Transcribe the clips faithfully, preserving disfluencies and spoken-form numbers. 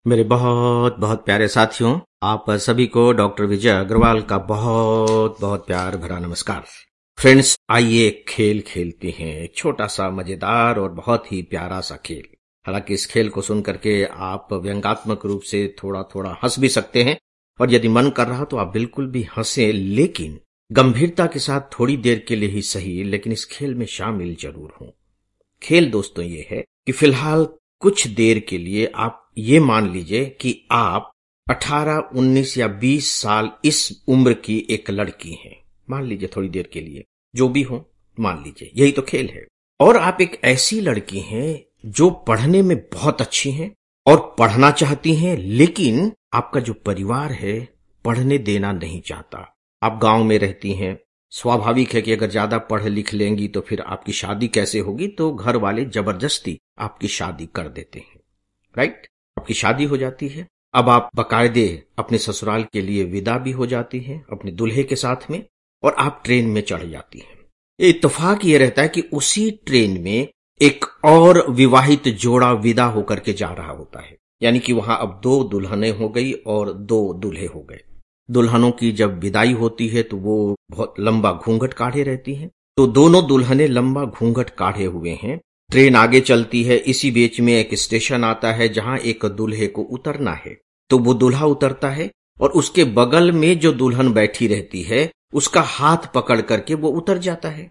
मेरे बहुत बहुत प्यारे साथियों, आप सभी को डॉक्टर विजय अग्रवाल का बहुत बहुत प्यार भरा नमस्कार। फ्रेंड्स, आइए एक खेल खेलते हैं, एक छोटा सा मजेदार और बहुत ही प्यारा सा खेल। हालांकि इस खेल को सुन करके आप व्यंग्यात्मक रूप से थोड़ा थोड़ा हंस भी सकते हैं, और यदि मन कर रहा तो आप बिल्कुल भी हंसें, लेकिन गंभीरता के साथ थोड़ी देर के लिए ही सही, लेकिन इस खेल में शामिल जरूर हों। खेल दोस्तों ये है कि फिलहाल कुछ देर के लिए आप ये मान लीजिए कि आप अठारह, उन्नीस या बीस साल इस उम्र की एक लड़की हैं। मान लीजिए थोड़ी देर के लिए, जो भी हो मान लीजिए, यही तो खेल है। और आप एक ऐसी लड़की हैं जो पढ़ने में बहुत अच्छी हैं और पढ़ना चाहती हैं, लेकिन आपका जो परिवार है पढ़ने देना नहीं चाहता। आप गांव में रहती हैं, स्वाभाविक है कि अगर ज्यादा पढ़ लिख लेंगी तो फिर आपकी शादी कैसे होगी, तो घर वाले जबरदस्ती आपकी शादी कर देते हैं। राइट, आपकी शादी हो जाती है। अब आप बकायदे अपने ससुराल के लिए विदा भी हो जाती हैं अपने दूल्हे के साथ में, और आप ट्रेन में चढ़ जाती हैं। इत्तेफाक ये रहता है कि उसी ट्रेन में एक और विवाहित जोड़ा विदा होकर के जा रहा होता है, यानी कि वहां अब दो दुल्हनें हो गई और दो दूल्हे हो गए। दुल्हनों की जब विदाई होती है तो वो बहुत लंबा घूंघट काढ़े रहती हैं, तो दोनों दुल्हनें लंबा घूंघट काढ़े हुए हैं। ट्रेन आगे चलती है, इसी बीच में एक स्टेशन आता है जहां एक दूल्हे को उतरना है। तो वो दूल्हा उतरता है और उसके बगल में जो दुल्हन बैठी रहती है उसका हाथ पकड़ करके वो उतर जाता है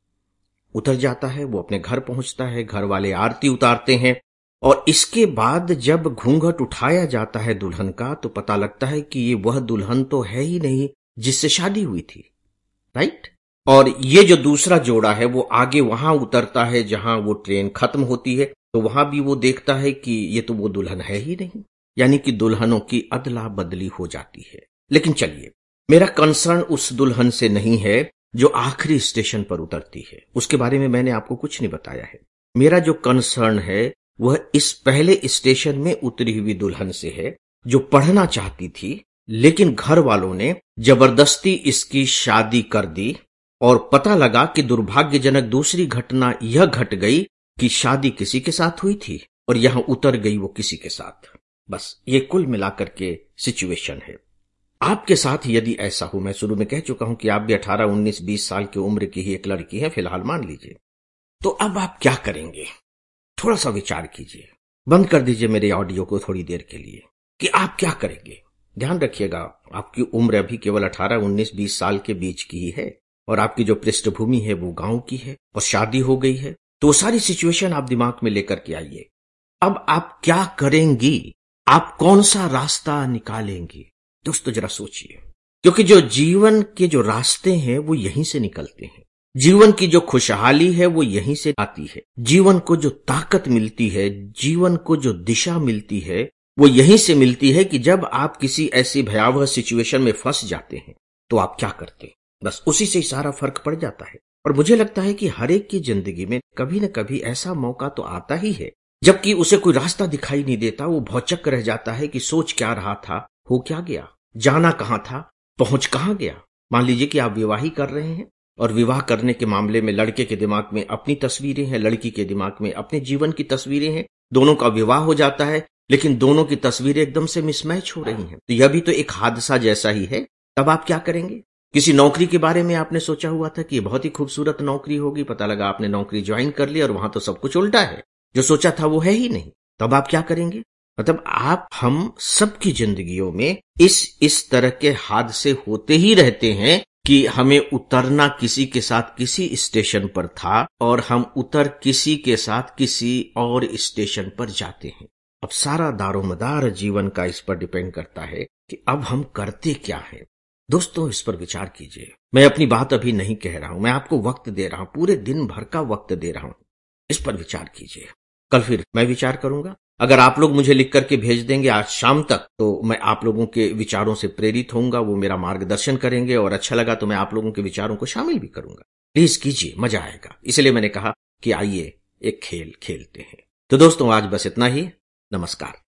उतर जाता है वो अपने घर पहुंचता है। घर वाले आरती उतारते हैं, और इसके बाद जब घूंघट उठाया जाता है दुल्हन का, तो पता लगता है कि ये वह दुल्हन तो है ही नहीं जिससे शादी हुई थी। राइट, और ये जो दूसरा जोड़ा है वो आगे वहां उतरता है जहां वो ट्रेन खत्म होती है, तो वहां भी वो देखता है कि ये तो वो दुल्हन है ही नहीं, यानी कि दुल्हनों की अदला बदली हो जाती है। लेकिन चलिए, मेरा कंसर्न उस दुल्हन से नहीं है जो आखिरी स्टेशन पर उतरती है, उसके बारे में मैंने आपको कुछ नहीं बताया है। मेरा जो कंसर्न है वह इस पहले स्टेशन में उतरी हुई दुल्हन से है, जो पढ़ना चाहती थी, लेकिन घर वालों ने जबरदस्ती इसकी शादी कर दी, और पता लगा कि दुर्भाग्यजनक दूसरी घटना यह घट गई कि शादी किसी के साथ हुई थी और यहां उतर गई वो किसी के साथ। बस ये कुल मिलाकर के सिचुएशन है। आपके साथ यदि ऐसा हो, मैं शुरू में कह चुका हूं कि आप भी अठारह, उन्नीस, बीस साल की उम्र की ही एक लड़की है फिलहाल मान लीजिए, तो अब आप क्या करेंगे? थोड़ा सा विचार कीजिए, बंद कर दीजिए मेरे ऑडियो को थोड़ी देर के लिए, कि आप क्या करेंगे। ध्यान रखिएगा, आपकी उम्र अभी केवल अठारह, उन्नीस, बीस साल के बीच की ही है, और आपकी जो पृष्ठभूमि है वो गांव की है, और शादी हो गई है। तो सारी सिचुएशन आप दिमाग में लेकर के आइए। अब आप क्या करेंगी? आप कौन सा रास्ता निकालेंगी? दोस्तों जरा सोचिए, क्योंकि जो जीवन के जो रास्ते हैं वो यहीं से निकलते हैं। जीवन की जो खुशहाली है वो यहीं से आती है। जीवन को जो ताकत मिलती है, जीवन को जो दिशा मिलती है, वो यहीं से मिलती है कि जब आप किसी ऐसी भयावह सिचुएशन में फंस जाते हैं तो आप क्या करते हैं। बस उसी से सारा फर्क पड़ जाता है। और मुझे लगता है कि हर एक की जिंदगी में कभी न कभी ऐसा मौका तो आता ही है जबकि उसे कोई रास्ता दिखाई नहीं देता, वो भौचक्क रह जाता है कि सोच क्या रहा था, हो क्या गया, जाना कहां था, पहुंच कहां गया। मान लीजिए कि आप विवाह ही कर रहे हैं, और विवाह करने के मामले में लड़के के दिमाग में अपनी तस्वीरें हैं, लड़की के दिमाग में अपने जीवन की तस्वीरें हैं। दोनों का विवाह हो जाता है, लेकिन दोनों की तस्वीरें एकदम से मिसमैच हो रही हैं। तो यह भी तो एक हादसा जैसा ही है। तब आप क्या करेंगे? किसी नौकरी के बारे में आपने सोचा हुआ था कि बहुत ही खूबसूरत नौकरी होगी, पता लगा आपने नौकरी ज्वाइन कर ली और वहां तो सब कुछ उल्टा है, जो सोचा था वो है ही नहीं। तब आप क्या करेंगे? मतलब आप हम सबकी जिंदगियों में इस इस तरह के हादसे होते ही रहते हैं कि हमें उतरना किसी के साथ किसी स्टेशन पर था और हम उतर किसी के साथ किसी और स्टेशन पर जाते हैं। अब सारा दारोमदार जीवन का इस पर डिपेंड करता है कि अब हम करते क्या हैं। दोस्तों इस पर विचार कीजिए। मैं अपनी बात अभी नहीं कह रहा हूं, मैं आपको वक्त दे रहा हूं, पूरे दिन भर का वक्त दे रहा हूं। इस पर विचार कीजिए। कल फिर मैं विचार करूंगा। अगर आप लोग मुझे लिख करके भेज देंगे आज शाम तक, तो मैं आप लोगों के विचारों से प्रेरित होऊंगा, वो मेरा मार्गदर्शन करेंगे, और अच्छा लगा तो मैं आप लोगों के विचारों को शामिल भी करूंगा। प्लीज कीजिए, मजा आएगा। इसलिए मैंने कहा कि आइए एक खेल खेलते हैं। तो दोस्तों आज बस इतना ही। नमस्कार।